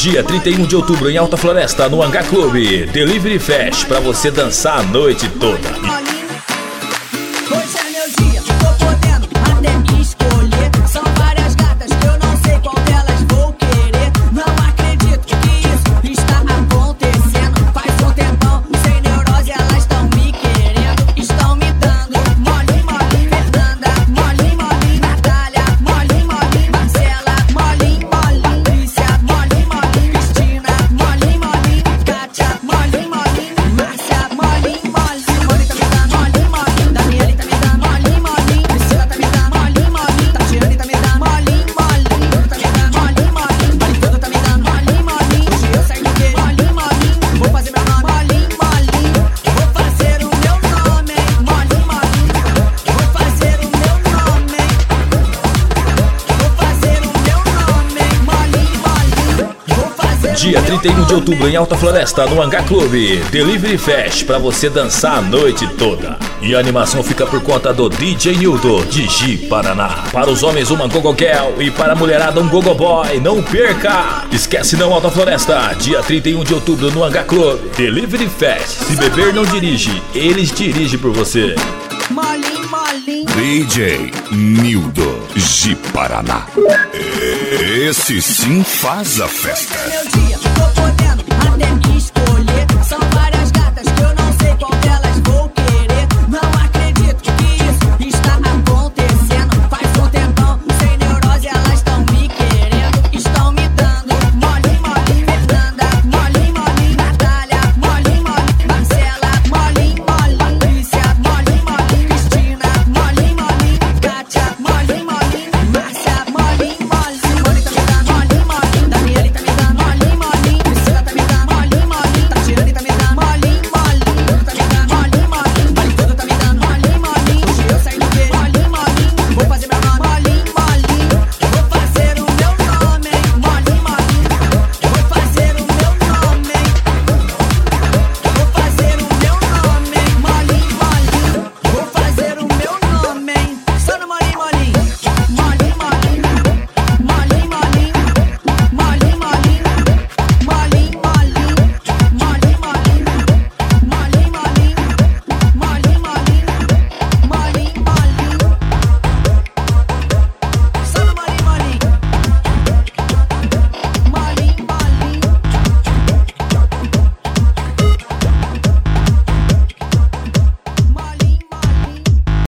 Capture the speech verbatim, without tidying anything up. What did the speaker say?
Dia trinta e um de outubro em Alta Floresta, no Hangar Club. Delivery Fest, pra você dançar a noite toda. Hoje é meu dia, tô podendo até me escolher. São várias gatas que eu não sei qual delas vou querer. Não acredito que isso está acontecendo. Faz um tempão, sem neurose, elas estão me querendo. Estão me dando mole, mole, Fernanda, mole, mole, Natália, mole, mole, Marcela, mole, mole, Lícia, mole, mole, Cristina, mole, mole, Kátia, mole, mole, Márcia, mole, mole, Simone tá me dando mole, mole, Daniele tá me dando mole, mole, Priscila tá me dando mole, mole, Tatiane tá me dando mole, mole, Bruno tá me dando mole, mole, Marifundo tá me dando mole, mole, hoje eu saio do quê? Mole, mole, vou fazer meu nome, mole, mole, vou fazer o meu nome, mole, mole, vou fazer o meu nome, vou fazer o meu nome, mole, mole, vou fazer Dia trinta e um de outubro em Alta Floresta, no Hangar Club. Delivery Fest, pra você dançar a noite toda. E a animação fica por conta do D J Nildo, de Ji Paraná. Para os homens, uma Gogo Girl, e para a mulherada, um Gogo Boy. Não perca! Esquece não, Alta Floresta. Dia trinta e um de outubro no Hangar Club. Delivery Fest. Se beber, não dirige. Eles dirigem por você. mole, mole. D J Nildo, Ji Paraná. Esse sim faz a festa. Meu dia, tô